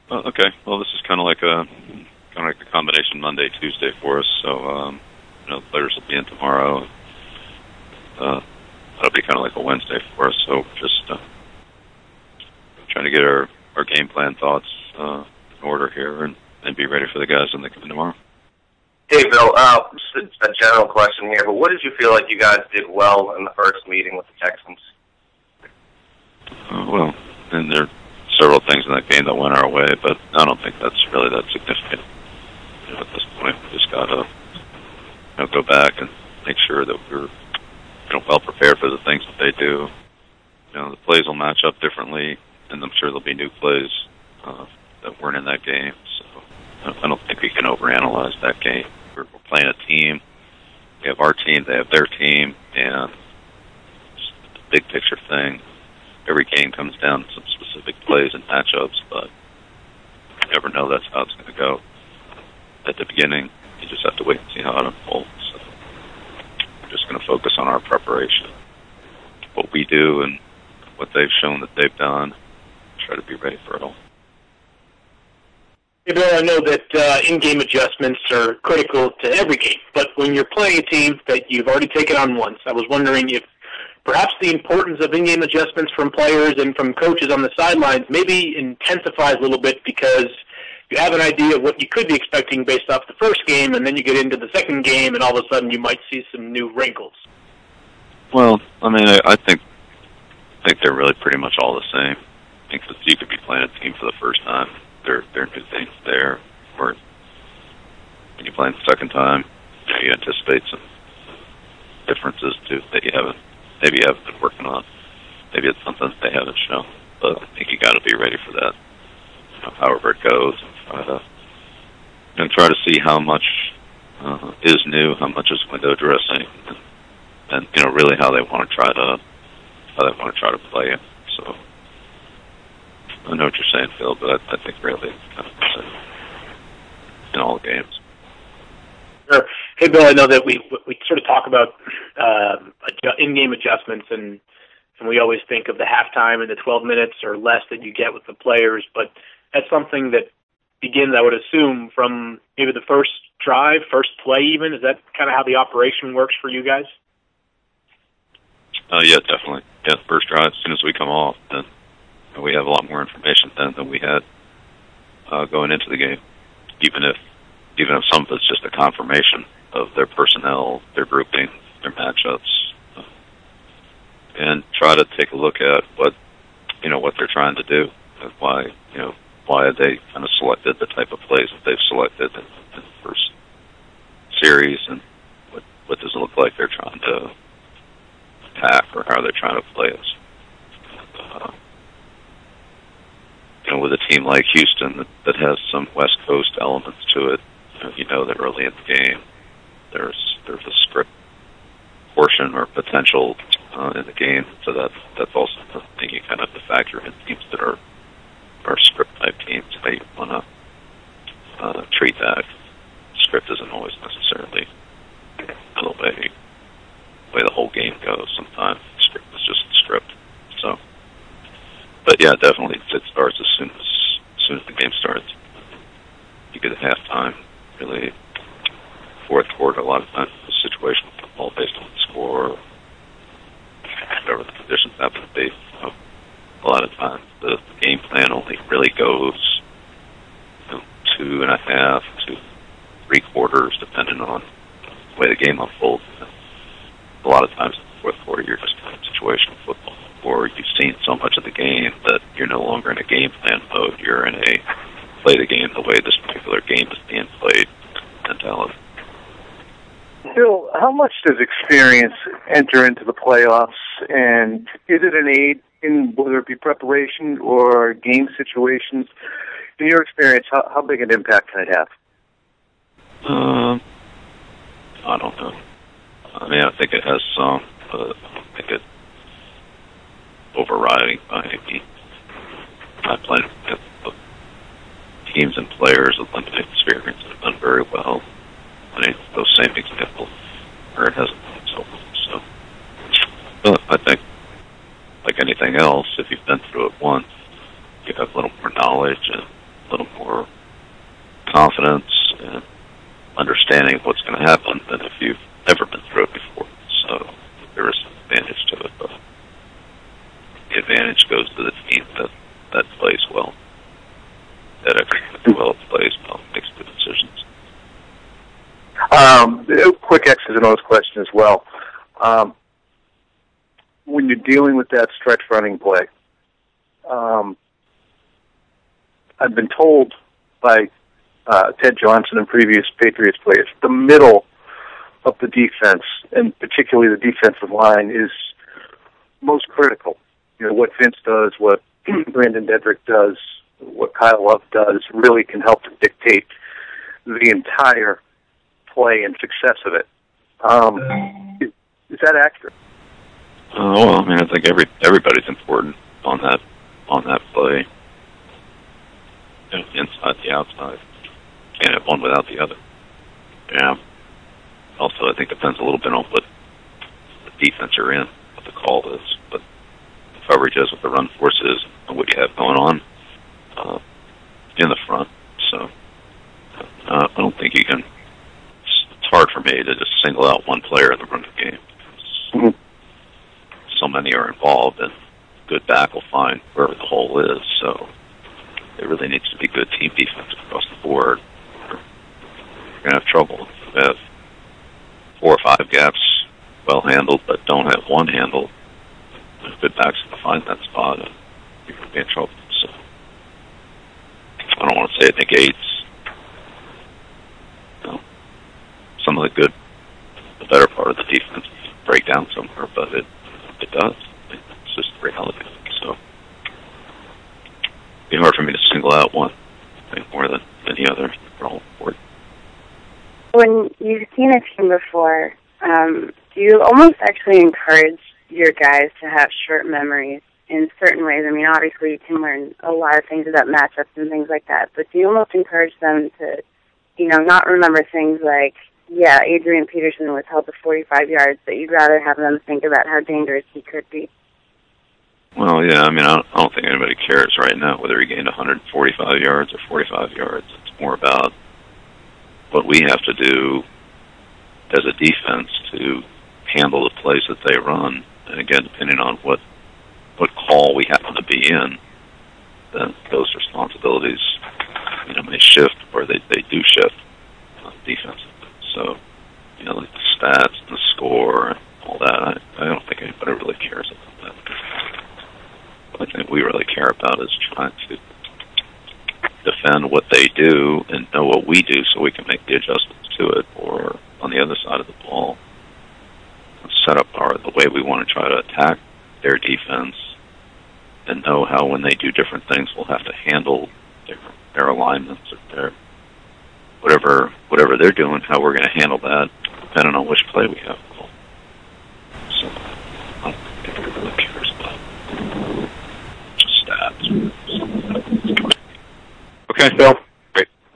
Okay. Well, this is kind of like a combination Monday, Tuesday for us. So, the players will be in tomorrow. That'll be kind of like a Wednesday for us. So, just trying to get our game plan thoughts in order here and be ready for the guys when they come in tomorrow. Hey, Bill, just a general question here, but what did you feel like you guys did well in the first meeting with the Texans? Well, and there are several things in that game that went our way, but I don't think that's really that significant. At this point, we just got to go back and make sure that we're well prepared for the things that they do. The plays will match up differently, and I'm sure there'll be new plays that weren't in that game. So I don't think we can overanalyze that game. We're playing a team. We have our team, they have their team, and it's a big picture thing. Every game comes down to some specific plays and matchups, but you never know that's how it's going to go. At the beginning, you just have to wait and see how it unfolds. So we're just going to focus on our preparation, what we do and what they've shown that they've done, try to be ready for it all. Hey, Bill, I know that in-game adjustments are critical to every game, but when you're playing a team that you've already taken on once, I was wondering if perhaps the importance of in-game adjustments from players and from coaches on the sidelines maybe intensifies a little bit because you have an idea of what you could be expecting based off the first game, and then you get into the second game, and all of a sudden you might see some new wrinkles. Well, I think they're really pretty much all the same. I think that you could be playing a team for the first time. There are new things there. Or when you play it the second time, you anticipate some differences too that you haven't been working on. Maybe it's something that they haven't shown, but I think you got to be ready for that. However it goes, and try to see how much is new, how much is window dressing, and really how they want to try to play it. So I know what you're saying, Phil, but I think really it's kind of the same in all games. Sure. Hey, Bill, I know that we sort of talk about in-game adjustments, and we always think of the halftime and the 12 minutes or less that you get with the players, but that's something that begins, I would assume, from maybe the first drive, first play even. Is that kind of how the operation works for you guys? Yeah, definitely. Yeah, first drive, as soon as we come off, then we have a lot more information then than we had going into the game, even if some of it's just a confirmation of their personnel, their grouping, their matchups, and try to take a look at what they're trying to do and why they kind of selected the type of plays that they've selected in the first series, and what does it look like they're trying to attack or how they're trying to play us. With a team like Houston that has some West Coast elements to it, that early in the game there's a script portion or potential in the game, so that's also the thing you kind of have to factor in. Teams that are script type teams, they want to treat that. Script isn't always necessarily the way the whole game goes. Sometimes script is just script. So, but yeah, definitely it starts as soon as the game starts. You get a halftime, really fourth quarter. A lot of times it's situational football based on the score, whatever the conditions happen to be. So a lot of times the game plan only really goes 2.5 to 3 quarters, depending on the way the game unfolds. A lot of times in the fourth quarter, you're just in situational football, or you've seen so much of the game that you're no longer in a game plan mode. You're in a play the game the way this particular game is being played mentality. Bill, how much does experience enter into the playoffs, and is it an aid in whether it be preparation or game situations? In your experience, how big an impact can it have? I don't know. I think it has some, but I don't think it's overriding by any. I played with teams and players with limited experience that have done very well. Those same examples where it hasn't been so well. So, but I think, like anything else, if you've been through it once, you have a little more knowledge and little more confidence and understanding of what's going to happen than if you've never been through it before. So there is an advantage to it, but the advantage goes to the team that plays well, that executes well, plays well, makes good decisions. Quick X's and O's question as well. When you're dealing with that stretch running play, I've been told by Ted Johnson and previous Patriots players, the middle of the defense, and particularly the defensive line, is most critical. You know, what Vince does, what Brandon Dedrick does, what Kyle Love does, really can help to dictate the entire play and success of it. Is that accurate? Well, I mean, I think everybody's important on that play. You know, inside, the outside. Can't have one without the other. Yeah. Also, I think it depends a little bit on what the defense you're in, what the call is, what the coverage is, what the run force is, and what you have going on in the front. So I don't think you can. It's hard for me to just single out one player in the running game. Mm-hmm. So many are involved, and good back will find wherever the hole is. So it really needs to be good team defense across the board. You're going to have trouble. If you have 4 or 5 gaps well handled, but don't have one handled, good backs can find that spot, and you're going to be in trouble. So I don't want to say it negates some of the better part of the defense break down somewhere, but it does. It's just the reality. So it'd be hard for me to single out one, I think, more than any other. They're all important. When you've seen a team before, do you almost actually encourage your guys to have short memories in certain ways? I mean, obviously you can learn a lot of things about matchups and things like that, but do you almost encourage them to, not remember things like, yeah, Adrian Peterson was held to 45 yards, but you'd rather have them think about how dangerous he could be? Well, yeah, I mean, I don't think anybody cares right now whether he gained 145 yards or 45 yards. It's more about what we have to do as a defense to handle the plays that they run. And again, depending on what call we happen to be in, then those responsibilities, may shift, or they do shift on defense. So, like the stats and the score and all that, I don't think anybody really cares about that. What I think we really care about is trying to defend what they do and know what we do so we can make the adjustments to it, or on the other side of the ball, set up the way we want to try to attack their defense and know how when they do different things we'll have to handle their alignments or their whatever they're doing, how we're going to handle that depending on which play we have. So I don't think anybody really cares about just stats. Okay, Bill.